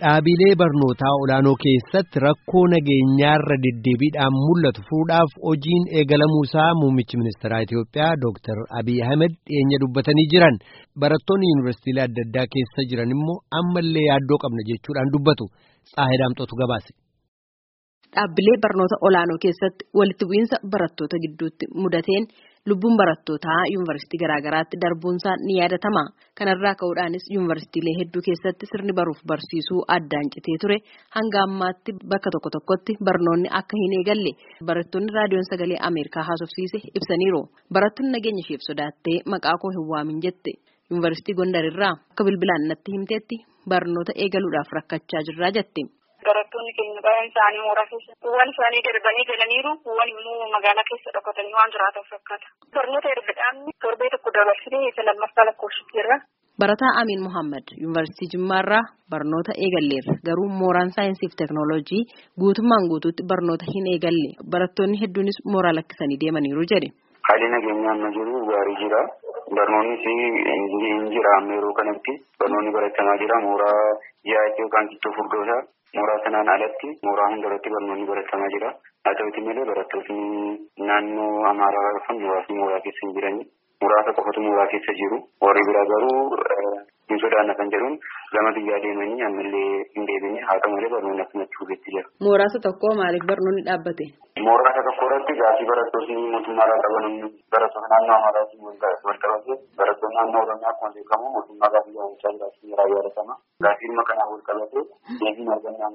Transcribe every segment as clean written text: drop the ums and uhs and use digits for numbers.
Dhaabilee barnootaa olaanoo keessatti rakkoo nageenyaarra deddeebiidhaan mul'atu fuudhaaf hojiin eegalamuusaa muummichi ministeeraa Itoophiyaa Dr. Abiy Ahmed dhiyeenya dubbatanii jiran. Barattoonni yuunivarsiitiilee adda addaa keessa jiran immoo ammallee yaaddoo qabna jechuudhaan dubbatu. Tsaahidaamxootu gabaase. Dhaabbilee barnoota olaanoo keessatti walitti bu'iinsa barattoota gidduutti mudateen lubbuun barattootaa yuunivarsiitii garaagaraatti darbuunsaa ni yaadatama. Kanarraa ka'uudhaanis yuunivarsiitiilee hedduu keessatti sirni baruuf barsiisuu addaan citee ture hanga ammaatti bakka tokko tokkotti barnoonni akka hin eegalle barattoonni raadiyoon sagalee Ameerikaa haasofsiise ibsaniiru. Barattoonni nageenya isheef sodaattee maqaa koo hin waamin jette. Yuunivarsiitii Gondarirraa akka bilbilaan natti himteetti barnoota eegaluudhaaf rakkachaa jirraa jette. Barattoonni keenya baay'een isaanii mooraa keessa kuuwwan isaanii darbanii galaniiru kuuwwan immoo magaalaa keessa dhokatanii waan jiraatan fakkaata. Barnoota ergadhaan torbee tokko dabarsinee isa lammaffaa lakkoofsiteerra. Barataa Amiin Muhammad Yuunivarsiitii Jimmaarraa barnoota eegalleerra garuu mooraan saayinsii fi teeknooloojii guutummaan guutuutti barnoota hin eegalle barattoonni hedduunis mooraa lakkisanii deemaniiru jedhe. Haalli nageenyaa amma jiru gaarii jira. Barnoonnis hin jira amma yeroo kanatti barnoonni baratamaa jira mooraa yaa'ii yookaan gidduu furdoosaa. Mooraa sanaan alatti mooraa hundarratti barnoonni baratamaa jira. Haa ta'uutii malee barattoonni naannoo Amaaraa dhufan muraasni mooraa keessa hin jirani. Muraasa qofatu mooraa keessa jiru. Warri biraa garuu hin sodaanna kan jedhuun gama biyyaa deemanii ammallee hin deebine haa ta'u malee barnoonni akkumatti fuulletti jira. Mooraasa tokko maaliif barnoonni dhaabbate? Mooraasa tokko irratti gaafii barattoonni mootummaarraa qaban barattoota naannoo Amaaraatiin wal qabate barattoonni naannoo Oromiyaa akkuma beekamu mootummaa gaafii gaafachaa jiraachuu irraa yaadatama. Gaafii dhimma kanaan wal qabate deebiin argannaan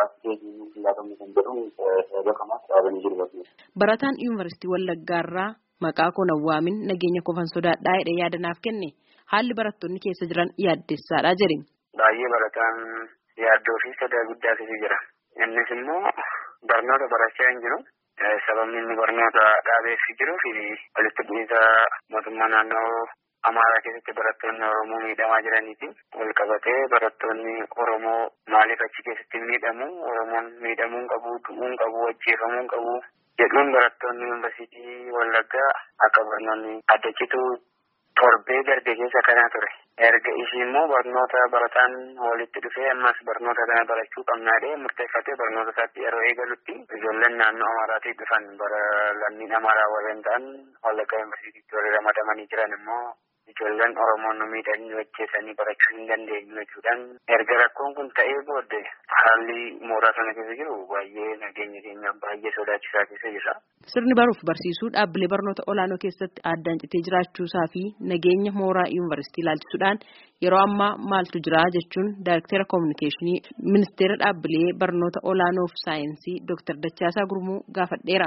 Barataan yuunivarsiitii Wallaggaarraa maqaa koo hin waamin nageenya kofan sodaadhaa jedhee yaadanaaf kenne haalli barattoonni keessa jiran yaaddessaadha jedhe. Baay'ee barataan yaaddoo fi sodaa guddaa keessa jira. Innis immoo barnoota barachaa hin jiru. Sababni inni barnoota dhaabeessi jiruu fi walitti bu'iinsa mootummaa naannoo Amaaraa keessatti barattoonni Oromoo miidhamaa jiraniiti. Wal qabatee barattoonni Oromoo maaliif achi keessatti miidhamu? Oromoon miidhamuu qabu, du'uu qabu, ajjeefamuu qabu jedhuun barattoonni yuunivarsiitii Wallaggaa akka barnoonni adda citu torbee darbe keessa kanaa ture. Erga ishii immoo barnoota barataan walitti dhufee ammas barnoota kana barachuu qabnaadhee murteeffatee barnoota isaatti yeroo eegalutti ijoolleen naannoo Amaaraatii dhufan bara lammiin Amaaraa warreen ta'an Wallaggaa yuunivarsiitiitti warri ramadamanii jiran immoo ijoolleen Oromoon nu miidhanii hojjetanii barachuu hin dandeenyu jechuudhaan erga rakkoon kun ta'ee booddee haalli mooraa sana keessa jiru baay'ee nageenya keenya baay'ee sodaachisaa keessa jira. Sirni baruuf barsiisuu dhaabbilee barnoota olaanoo keessatti addaan citee jiraachuusaa fi nageenya mooraa yuunivarsiitii ilaalchisuudhaan yeroo ammaa maaltu jira jechuun Daayirektara Koominikeeshinii Ministeera Dhaabbilee Barnoota Olaanoo fi Saayinsii Dr. Dachaasaa Gurmuu gaafadheera.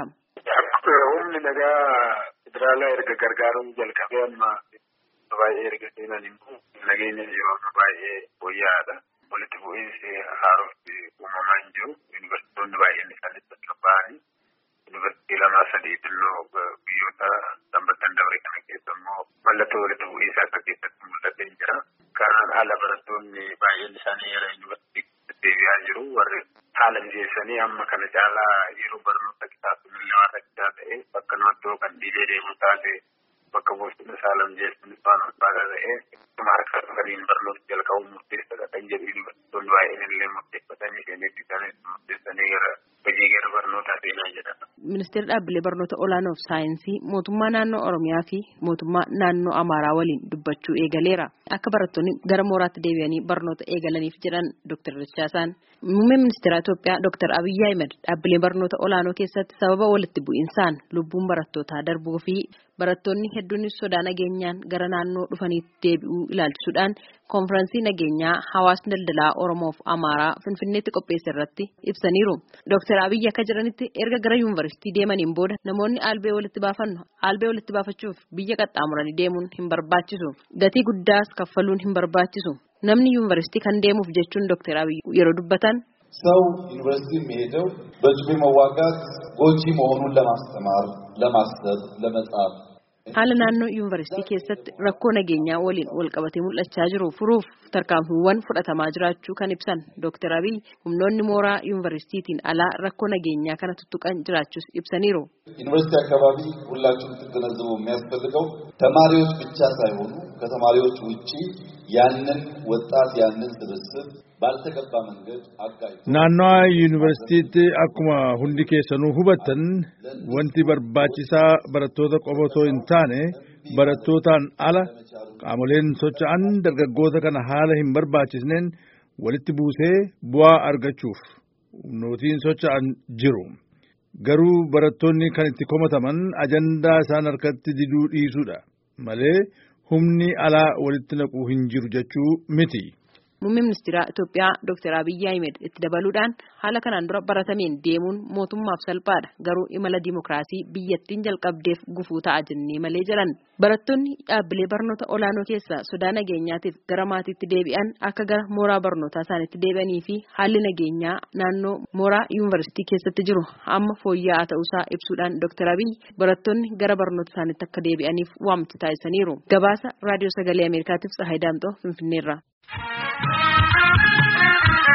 Humni nagaa federaalaa erga gargaaruun jalqabee amma baay'ee erga seenan immoo nageenya yeroo baay'ee fooyya'aadha. Walitti bu'iinsi haaromsi uumamaa hin jiru. Yuunivarsiitonni baay'een isaanii qabba'anii yuunivarsiitii lamaa sadii xinnoo biyyoota sanbattan dabaree kana keessa immoo mallattoo walitti bu'iinsa akka keessatti mul'atee jira. Kanaan ala barattoonni baay'een isaanii yeroo yuunivarsiitii deebi'aa jiru. Warri haala mijeessanii amma kana caalaa yeroo barnoota kitaabonni waan rakkisaa ta'e bakka noottoo kan dhiibee deemu taate bakka boostina saalam jechuun waan ulfaataa ta'e marka dhufaniin barnoota jalqabuun murteessaadha kan jedhu yuunivarsiitonni baay'een illee murteeffatanii seenetti isaaniis murteessanii gara hojii gara barnootaa seenaa jedhama. Ministeerri Dhaabbilee Barnoota Olaanoo fi Saayinsii mootummaa naannoo Oromiyaa fi mootummaa naannoo Amaaraa waliin dubbachuu eegaleera. Akka barattoonni gara mooraatti deebi'anii barnoota eegalaniif jedhan Dr. Dachaasaan. Muummeen Ministeera Itoophiyaa Dr. Abiy Ahmed dhaabbilee barnoota olaanoo keessatti sababa walitti bu'insaan lubbuun barattootaa darbuu fi barattoonni hedduunis sodaa nageenyaan gara naannoo dhufaniitti deebi'uu ilaalchisuudhaan konfiraansii nageenyaa hawaasni daldalaa Oromoo fi Amaaraa Finfinneetti qopheesse irratti ibsaniiru. Dr. Abiy akka jedhanitti erga gara yuunivarsiitii deemaniin booda namoonni albee walitti baafannu albee walitti baafachuuf biyya qaxxaamuranii deemuun hin barbaachisu. Gatii guddaas kaffaluun hin barbaachisu. Namni yuunivarsiitii kan deemuuf jechuun Dr. Abiy yeroo dubbatan ሰው ዩኒቨርሲቲ የሚሄደው በጩቤ መዋጋት ጎጂ መሆኑን ለማስተማር ለማሰብ ለመጻፍ haala naannoo yuunivarsiitii keessatti rakkoo nageenyaa waliin wal qabatee mul'achaa jiru furuuf tarkaanfiiwwan fudhatamaa jiraachuu kan ibsan Dr. Abiy humnoonni mooraa yuunivarsiitiitiin alaa rakkoo nageenyaa kana tuttuqan jiraachuus ibsaniiru. ዩኒቨርሲቲ አካባቢ ሁላችሁም ትገነዘቡ የሚያስፈልገው ተማሪዎች ብቻ ሳይሆኑ ከተማሪዎች ውጪ ያንን ወጣት ያንን ስብስብ ባልተገባ መንገድ አጋጭቶ naannoo yuunivarsiitiitti akkuma hundi keessanuu hubattan wanti barbaachisaa barattoota qofatoo hin taane barattootaan ala qaamoleen socho'an dargaggoota kana haala hin barbaachisneen walitti buusee bu'aa argachuuf nootiin socho'an jiru. Garuu barattoonni kan itti komataman ajandaa isaan harkatti diduu dhiisuudha malee humni alaa walitti naquu hin jiru jechuu miti. Muummeen ministeera Itoophiyaa Dr. Abiy Ahmed itti dabaluudhaan haala kanaan dura baratameen deemuun mootummaaf salphaadha garuu imala dimookiraasii biyyattiin jalqabdeef gufuu ta'a jennee malee jedhan. Barattoonni dhaabbilee barnoota olaanoo keessaa sodaa nageenyaatiif gara maatiitti deebi'an akka gara mooraa barnootaa isaaniitti deebi'anii fi haalli nageenyaa naannoo mooraa yuunivarsiitii keessatti jiru amma fooyya'aa ta'uusaa ibsuudhaan Dr. Abiy barattoonni gara barnoota isaaniitti akka deebi'aniif waamicha taasisaniiru. Gabaasa Raadiyoo Sagalee Ameerikaatiif Tsahaay Daamxoo Finfinneerraa.